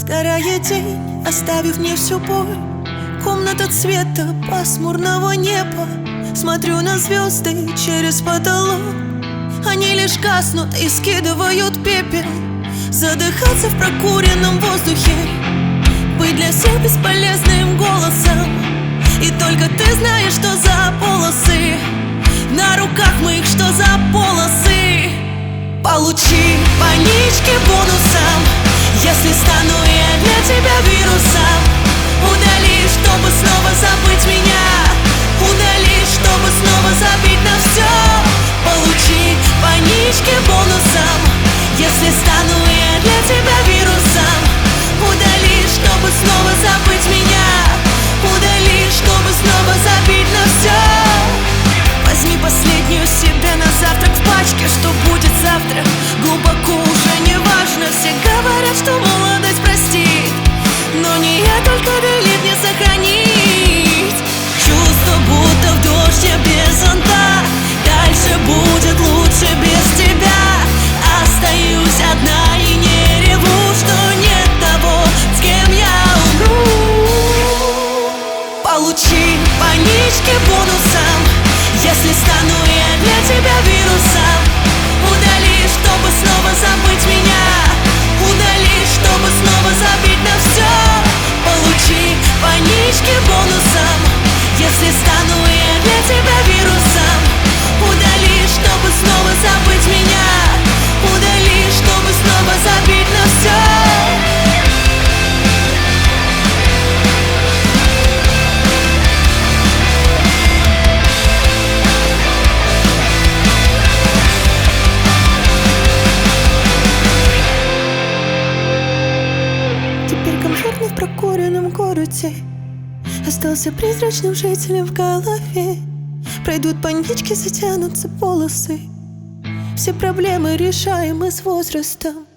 Сгорает день, оставив мне всю боль. Комната цвета пасмурного неба. Смотрю на звезды через потолок. Они лишь гаснут и скидывают пепел. Задыхаться в прокуренном воздухе, быть для всех бесполезным голосом. И только ты знаешь, что за полосы на руках моих, что за полосы. Получи панички бонусом, если стану я для тебя вирусом. Удали, чтобы снова забыть меня. Удали, чтобы снова забить на все. Получи панички бонусом, если стану я для тебя вирусом. Удали, чтобы снова забыть меня. Удали, чтобы снова забить на все. Возьми последнюю себе на завтрак в пачке. Что будет завтра, глубоко уже не важно. Все говорят, что молодость простит, но не я, только делит не сохранить. Чувство, будто в дожде без зонта. Дальше будет лучше без тебя. Остаюсь одна и не реву, что нет того, с кем я умру. Получи панички бонусом, если стану я для тебя вирусом. Удали, чтобы снова забыть меня. Удали, чтобы снова забить на все. Получи панички бонусом, если стану я для тебя вирусом. Удали, чтобы снова забыть меня. Удали, чтобы снова забить на все. В прокуренном городе остался призрачным жителем в голове. Пройдут панички, затянутся волосы. Все проблемы решаемы с возрастом.